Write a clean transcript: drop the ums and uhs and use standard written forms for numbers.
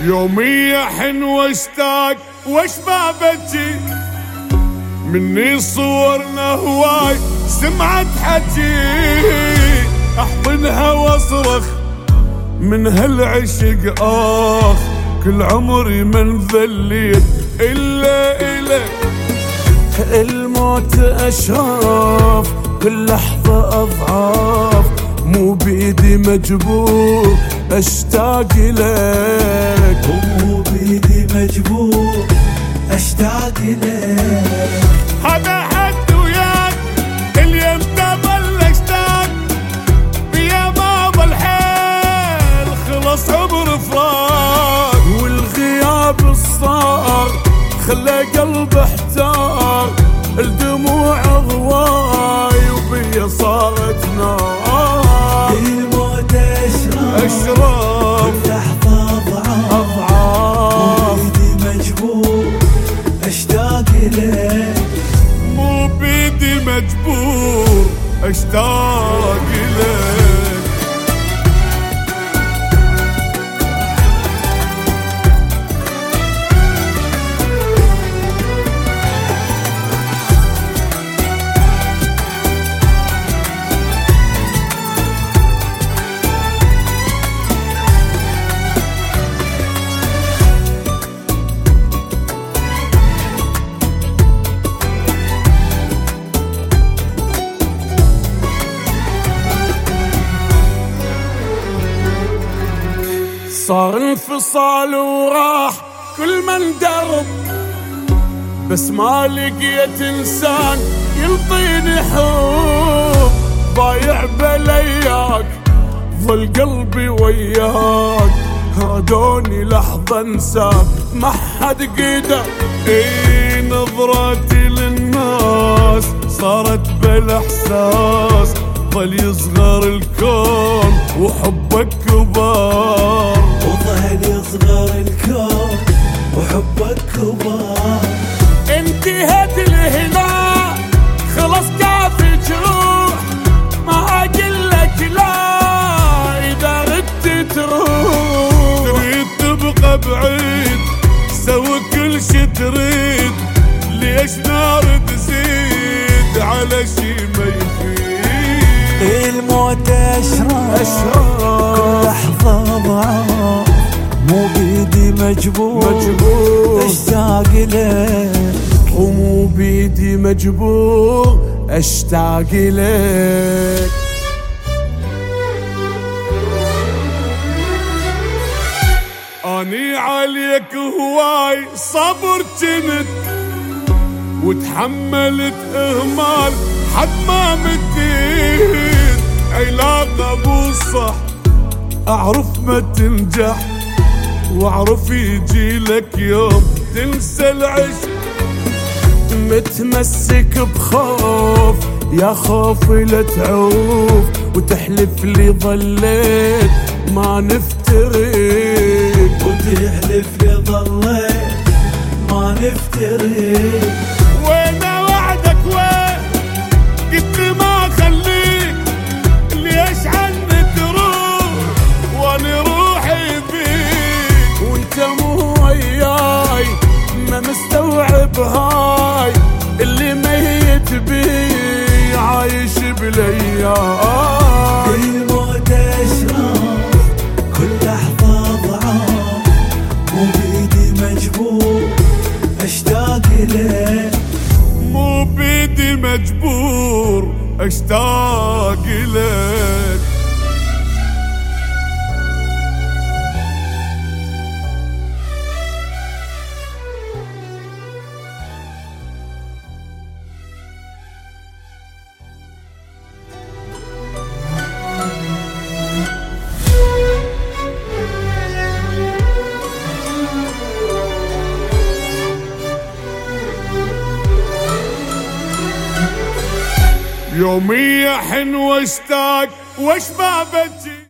يومي حن واشتاق واشبع بجي مني صورنا هواي سمعت حجي احضنها واصرخ من هالعشق كل عمري من ذليت الا الك. الموت اشراف كل لحظة اضعاف مو بيدي مجبور اشتاق لك مو بيدي مجبور اشتاق لك. هذا حد وياك اليوم تظل اشتاق بيا ما ظل حيل خلص عمر فراق والغياب الصار خلى قلبي احتار الدموع ضواي وبيا صارت نار. الموت اشراف كل لحظة اضعاف مو بيدي مجبور اشتاق لك مو بيدي مجبور اشتاق لك. صار انفصال وراح كل من درب بس ما لقيت انسان يلطيني حب ضايع بلياك ظل قلبي وياك هادوني لحظة انساك ما حد قدر. نظراتي للناس صارت بالاحساس ظل يصغر الكون وحبك كبار وظل يصغر الكون وحبك كبار. انتهت لهنا خلص كافي جروح ما اقلك لا اذا ردت تروح. تريد تبقى بعيد سوي كل شي تريد ليش نار تزيد على شي ما يفيد. الموت اشراف كل لحظة ضعاف مو بيدي مجبور اشتاق لك ومو بيدي مجبور اشتاق لك. اني عليك هواي صبر جنت وتحملت اهمال حد ما مديت علاقة ابو صح اعرف ما تنجح واعرف يجي لك يوم تنسى العشق. متمسك بخوف يا خوفي لا تعوف وتحلف لي ظليت ما نفترق وتحلف لي ظليت ما نفترق. وين وعدك وين قلت ما خليك ليش عني تروح وانا روحي بيك وانت مو وياي ما مستوعب هاي اللي ميت بي عايش بلياي. الموت اشراف كل لحظة ضعاف مو بيدي مجبور اشتاق لك مو بيدي مجبور اشتاق لك. يومي حن واشتاق واشبع بجي